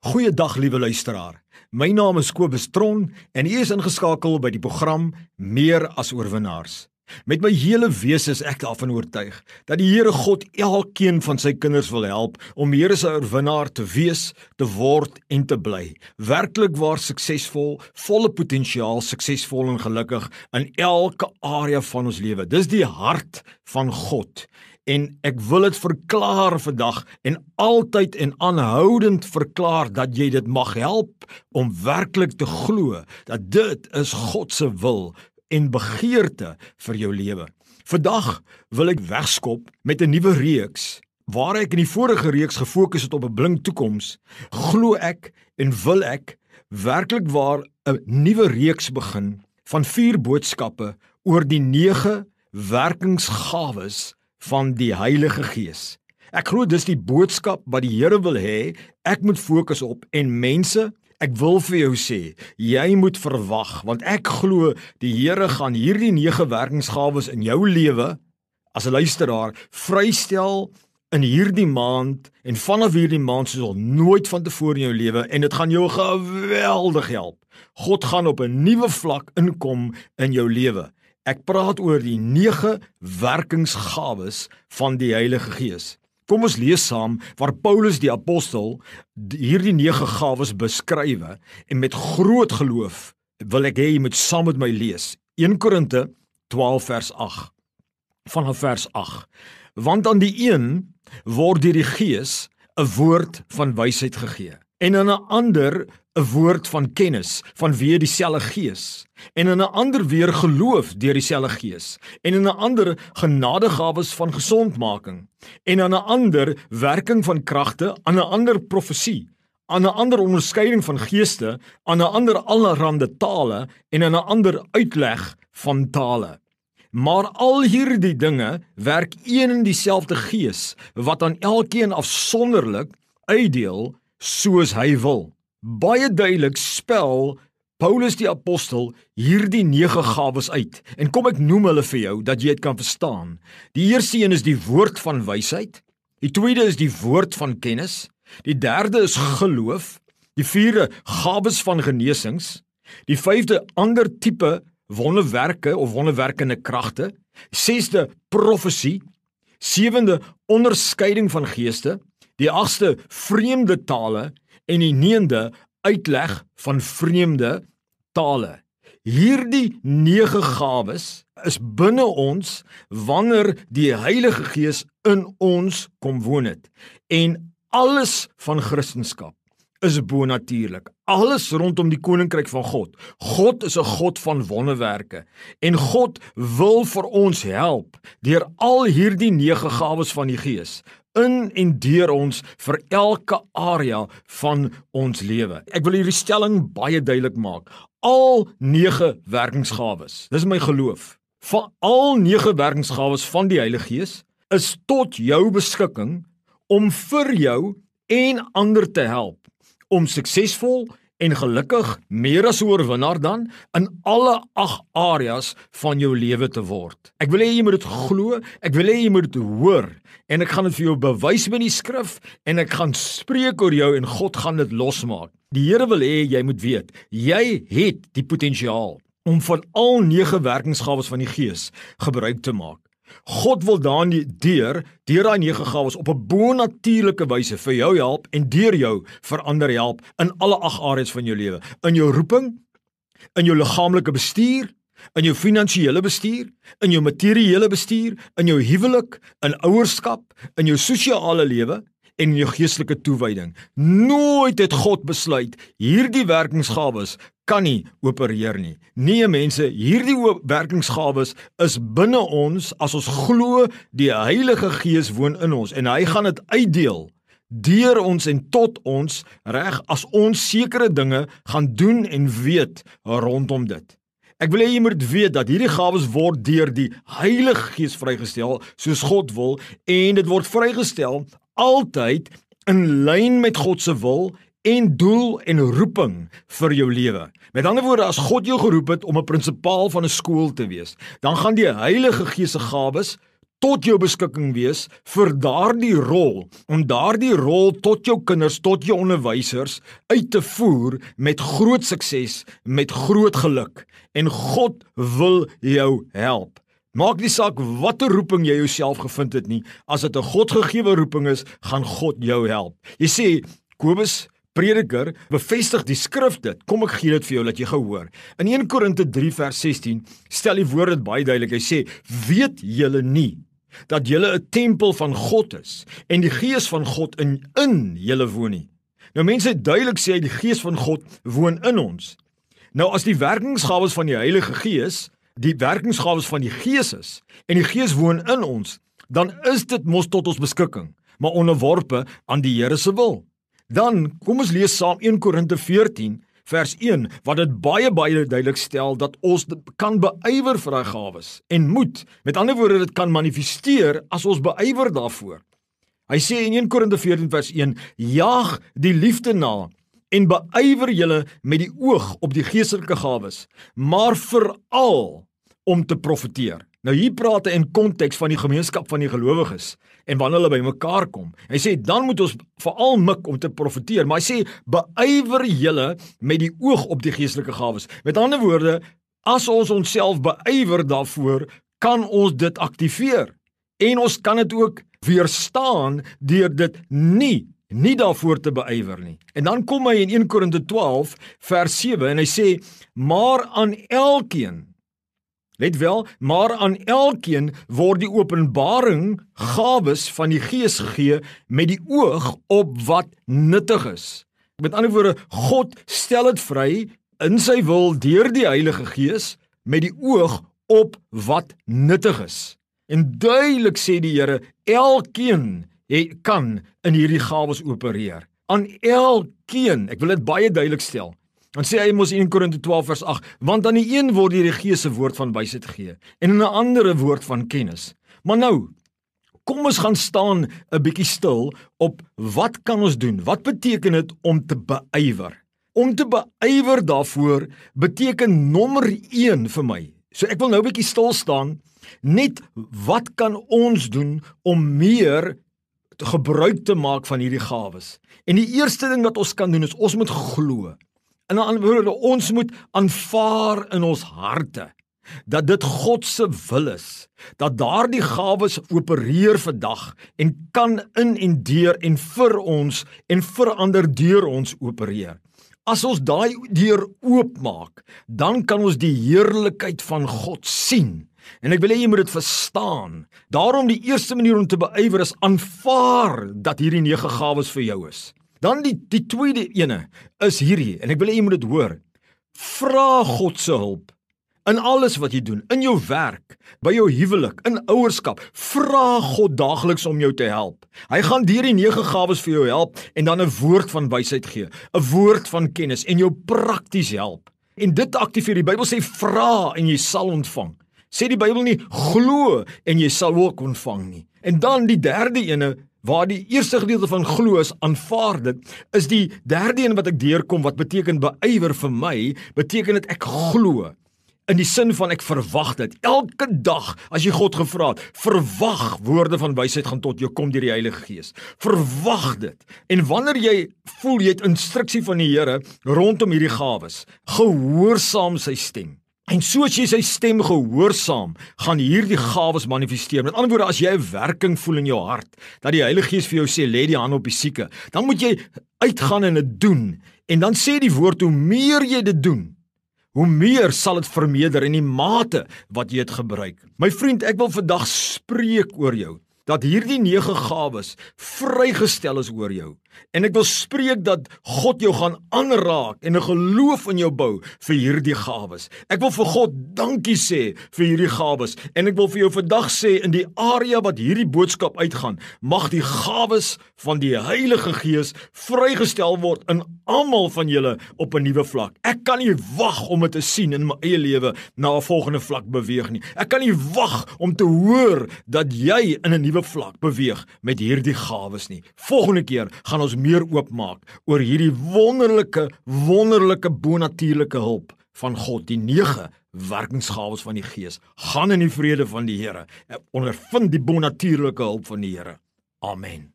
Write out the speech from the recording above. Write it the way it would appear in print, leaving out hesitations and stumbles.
Goeiedag liewe luisteraar. My naam is Kobus Tron en u is ingeskakel by die program Meer as Oorwinnaars. Met my hele wese is ek daarvan oortuig dat die Here God elkeen van sy kinders wil help om meer as 'n oorwinnaar te wees, te word en te bly. Werklik waar suksesvol, volle potensiaal, suksesvol en gelukkig in elke area van ons lewe. Dis die hart van God. En ek wil dit verklaar vandag en altyd en aanhoudend verklaar dat jy dit mag help om werklik te glo dat dit is God se wil en begeerte vir jou lewe. Vandag wil ek wegskop met 'n nuwe reeks. Waar ek in die vorige reeks gefokus het op 'n blink toekoms, glo ek en wil ek werklik waar 'n nuwe reeks begin van 4 boodskappe oor die 9 werkingsgawes van die Heilige Gees. Ek glo dis die boodskap wat die Here wil hê ek moet fokus op en mense, ek wil vir jou sê, jy moet verwag, want ek glo die Here gaan hierdie 9 werkingsgawes in jou lewe as 'n luisteraar vrystel in hierdie maand en vanaf hierdie maand soos nooit vantevore in jou lewe en dit gaan jou geweldig help. God gaan op 'n nuwe vlak inkom in jou lewe. Ek praat oor die 9 werkingsgawes van die Heilige Gees. Kom ons lees saam waar Paulus die apostel hierdie 9 gawes beskrywe en met groot geloof wil ek hê jy moet saam met my lees. 1 Korinte 12 vers 8. Vanaf vers 8. Want aan die een word deur die Gees 'n woord van wysheid gegee en aan 'n ander 'n woord van kennis vanweë dieselfde Gees en aan 'n ander weer geloof deur dieselfde Gees en aan 'n ander genadegawes van gesondmaking en aan 'n ander werking van kragte, aan 'n ander profesie, aan 'n ander onderskeiding van geeste, aan 'n ander allerhande tale en aan 'n ander uitleg van tale. Maar al hierdie dinge werk een en dieselfde Gees wat aan elkeen afsonderlik uitdeel soos hy wil. Baie duidelik spel Paulus die apostel hierdie 9 gawes uit. En kom ek noem hulle vir jou dat jy dit kan verstaan. Die eerste een is die woord van wysheid. Die tweede is die woord van kennis. Die derde is geloof. Die vierde gawes van genesings. Die vyfde ander tipe wonderwerke of wonderwerkende kragte. Sesde profesie. Sewende onderskeiding van geeste. Die 8ste vreemde tale en die 9de uitleg van vreemde tale. Hierdie 9 gawes is binne ons wanneer die Heilige Gees in ons kom woon het. En alles van Christendom is bonatuurlik. Alles rondom die koninkryk van God. God is 'n God van wonderwerke en God wil vir ons help deur al hierdie 9 gawes van die Gees in en deur ons vir elke area van ons lewe. Ek wil hierdie stelling baie duidelik maak. Al 9 werkingsgawes, dis my geloof, van al 9 werkingsgawes van die Heilige Gees is tot jou beskikking om vir jou en ander te help om suksesvol en gelukkig, meer as 'n oorwinnaar dan, in alle 8 areas van jou lewe te word. Ek wil hê jy moet dit glo, ek wil hê jy moet dit hoor, en ek gaan dit vir jou bewys met die skrif, en ek gaan spreek oor jou, en God gaan dit losmaak. Die Here wil hê jy moet weet, jy het die potensiaal om van al 9 werkingsgawes van die Gees gebruik te maak. God wil deur daai 9 gawes op 'n bonatuurlike wyse vir jou help en deur jou vir ander help in alle 8 areas van jou lewe. In jou roeping, in jou liggaamlike bestuur, in jou finansiële bestuur, in jou materiële bestuur, in jou huwelik, in ouerskap, in jou sosiale lewe en in jou geestelike toewyding. Nooit het God besluit hierdie werkingsgawes kan nie opereer nie. Nee mense, hierdie werkingsgawes is binne ons as ons glo die Heilige Gees woon in ons en hy gaan dit uitdeel deur ons en tot ons reg as ons sekere dinge gaan doen en weet rondom dit. Ek wil hê jy moet weet dat hierdie gawes word deur die Heilige Gees vrygestel soos God wil en dit word vrygestel altyd in lyn met God se wil en doel en roeping vir jou lewe. Met ander woorde, as God jou geroep het om 'n prinsipaal van 'n skool te wees, dan gaan die Heilige Gees se gawes tot jou beskikking wees vir daardie rol, om daardie rol tot jou kinders, tot jou onderwysers uit te voer met groot sukses, met groot geluk. En God wil jou help. Maak nie saak watter roeping jy jouself gevind het nie, as dit 'n Godgegewe roeping is, gaan God jou help. Jy sê, Kobus, Prediker, bevestig die skrif dit. Kom ek gee dit vir jou, dat jy gehoor. In 1 Korinte 3 vers 16 stel die woord dit baie duidelik. Hy sê, weet julle nie dat julle 'n tempel van God is en die Gees van God in julle woon nie. Nou mense duidelik sê die Gees van God woon in ons. Nou as die werkingsgawes van die Heilige Gees die werkingsgawes van die Gees is en die Gees woon in ons, dan is dit mos tot ons beskikking, maar onderworpe aan die Here se wil. Dan kom ons lees saam 1 Korinte 14 vers 1, wat dit baie duidelik stel dat ons kan beywer vir daai gawes en moet, met ander woorde dit kan manifesteer as ons beywer daarvoor. Hy sê in 1 Korinte 14 vers 1, jaag die liefde na en beywer julle met die oog op die geestelike gawes, maar veral om te profeteer. Nou hier praat hy in konteks van die gemeenskap van die gelowiges en wanneer hulle bymekaar kom. Hy sê dan moet ons veral mik om te profeteer, maar hy sê beywer julle met die oog op die geestelike gawes. Met ander woorde, as ons onsself beywer daarvoor, kan ons dit aktiveer en ons kan dit ook weerstaan deur dit nie daarvoor te beywer nie. En dan kom hy in 1 Korinte 12 vers 7 en hy sê, maar aan elkeen, let wel, maar aan elkeen word die openbaring gawes van die Gees gegee met die oog op wat nuttig is. Met ander woorde, God stel dit vry in sy wil deur die Heilige Gees met die oog op wat nuttig is. En duidelik sê die Here, elkeen kan in hierdie gawes opereer. Aan elkeen, ek wil dit baie duidelik stel. Dan sê hy mos in 1 Korinte 12 vers 8, want aan die een word die Gees se woord van wysheid gegee en in 'n ander woord van kennis. Maar nou, kom ons gaan staan 'n bietjie stil op wat kan ons doen? Wat beteken dit om te beywer? Om te beywer daarvoor beteken nommer 1 vir my. So ek wil nou 'n bietjie stil staan, net wat kan ons doen om meer gebruik te maak van hierdie gawes? En die eerste ding wat ons kan doen is, ons moet glo. In 'n ander woorde, ons moet aanvaar in ons harte dat dit God se wil is, dat daardie gawes opereer vandag en kan in en deur en vir ons en verander deur ons opereer. As ons daai deur oopmaak, dan kan ons die heerlikheid van God sien. En ek wil hê jy moet dit verstaan. Daarom die eerste manier om te beywer is aanvaar dat hierdie 9 gawes vir jou is. Dan die tweede ene is hierdie, en ek wil hê jy moet dit hoor. Vra God se hulp in alles wat jy doen, in jou werk, by jou huwelik, in ouerskap. Vra God daagliks om jou te help. Hy gaan deur die 9 gawes vir jou help en dan 'n woord van wysheid gee, 'n woord van kennis en jou prakties help. En dit aktiveer, die Bybel sê vra en jy sal ontvang. Sê die Bybel nie glo en jy sal ook ontvang nie. En dan die derde ene, waar die eerste gedeelte van glo is, aanvaar dit, is die derde een wat ek deurkom, wat beteken beywer vir my, beteken dit ek glo. In die sin van ek verwag dit. Elke dag as jy God gevra het, verwag woorde van wysheid gaan tot jou kom deur die Heilige Gees. Verwag dit. En wanneer jy voel jy het instruksie van die Here rondom hierdie gawes, gehoorsaam sy stem. En soos jy sy stem gehoorsaam, gaan hierdie gawes manifesteer. Met ander woorde, as jy 'n werking voel in jou hart, dat die Heilige Gees vir jou sê, lê die hand op die sieke, dan moet jy uitgaan en dit doen. En dan sê die woord, hoe meer jy dit doen, hoe meer sal dit vermeerder in die mate wat jy dit gebruik. My vriend, ek wil vandag spreek oor jou, dat hierdie 9 gawes vrygestel is oor jou. En ek wil spreek dat God jou gaan aanraak en 'n geloof in jou bou vir hierdie gawes. Ek wil vir God dankie sê vir hierdie gawes en ek wil vir jou vandag sê in die area wat hierdie boodskap uitgaan, mag die gawes van die Heilige Gees vrygestel word in almal van julle op 'n nuwe vlak. Ek kan nie wag om dit te sien in my eie lewe na 'n volgende vlak beweeg nie. Ek kan nie wag om te hoor dat jy in 'n nuwe vlak beweeg met hierdie gawes nie. Volgende keer gaan ons meer oopmaak oor hierdie wonderlike bonatuurlike hulp van God, die 9 werkingsgawes van die Gees. Gaan in die vrede van die Here en ondervind die bonatuurlike hulp van die Here. Amen.